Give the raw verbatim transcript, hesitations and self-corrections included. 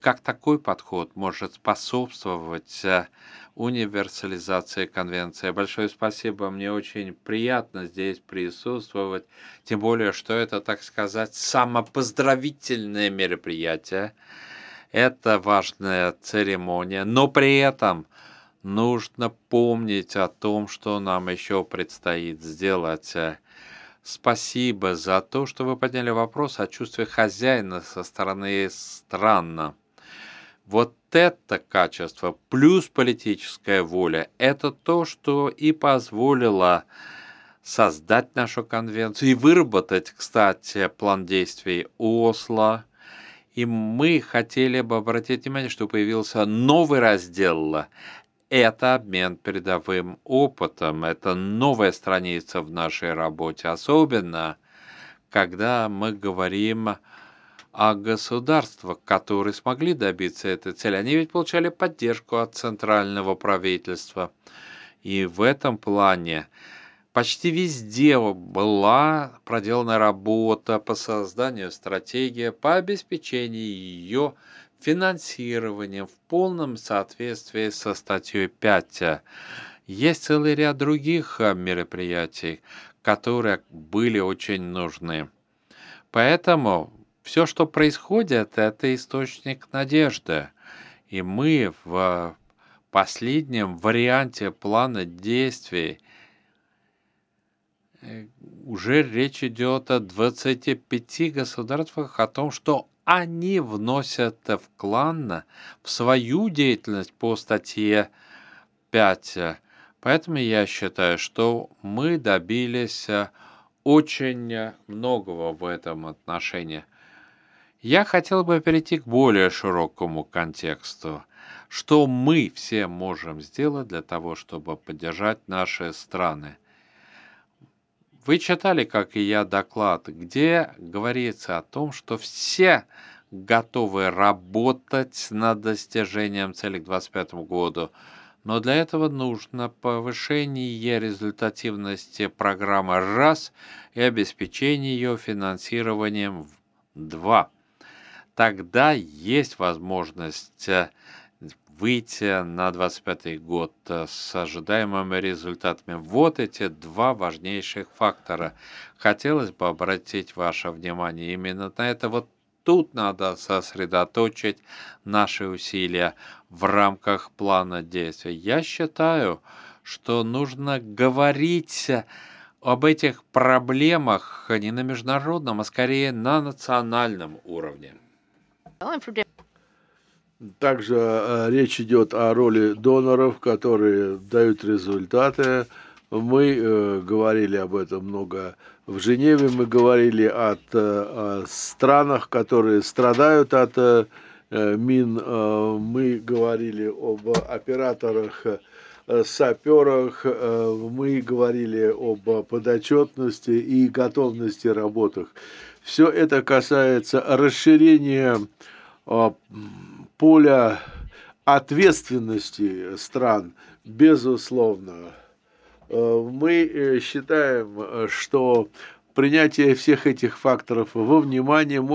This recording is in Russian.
как такой подход может способствовать э, универсализации конвенции. Большое спасибо, мне очень приятно здесь присутствовать, тем более, что это, так сказать, самопоздравительное мероприятие. Это важная церемония, но при этом нужно помнить о том, что нам еще предстоит сделать. Спасибо за то, что вы подняли вопрос о чувстве хозяина со стороны стран. Вот это качество плюс политическая воля – это то, что и позволило создать нашу конвенцию и выработать, кстати, план действий Осло. И мы хотели бы обратить внимание, что появился новый раздел. Это обмен передовым опытом, это новая страница в нашей работе, особенно когда мы говорим о государствах, которые смогли добиться этой цели. Они ведь получали поддержку от центрального правительства. И в этом плане почти везде была проделана работа по созданию стратегии, по обеспечению ее финансированием в полном соответствии со статьей пять. Есть целый ряд других а, мероприятий, которые были очень нужны. Поэтому все, что происходит, это источник надежды. И мы в последнем варианте плана действий э, уже речь идет о двадцати пяти государствах, о том, что они вносят вклад в свою деятельность по статье пять. Поэтому я считаю, что мы добились э, очень э, многого в этом отношении. Я хотел бы перейти к более широкому контексту. Что мы все можем сделать для того, чтобы поддержать наши страны? Вы читали, как и я, доклад, где говорится о том, что все готовы работать над достижением целей к двадцать пятому году, но для этого нужно повышение результативности программы раз и обеспечение ее финансированием два. Тогда есть возможность э, выйти на двадцать пятый год э, с ожидаемыми результатами. Вот эти два важнейших фактора. Хотелось бы обратить ваше внимание именно на это. Вот тут надо сосредоточить наши усилия в рамках плана действий. Я считаю, что нужно говорить об этих проблемах не на международном, а скорее на национальном уровне. Также э, речь идет о роли доноров, которые дают результаты. Мы э, говорили об этом много в Женеве, мы говорили от, э, о странах, которые страдают от э, мин, э, мы говорили об операторах, э, саперах, э, мы говорили об подотчетности и готовности работах. Все это касается расширения а, поля ответственности стран, безусловно. Э, Мы э, считаем, э, что принятие всех этих факторов во внимание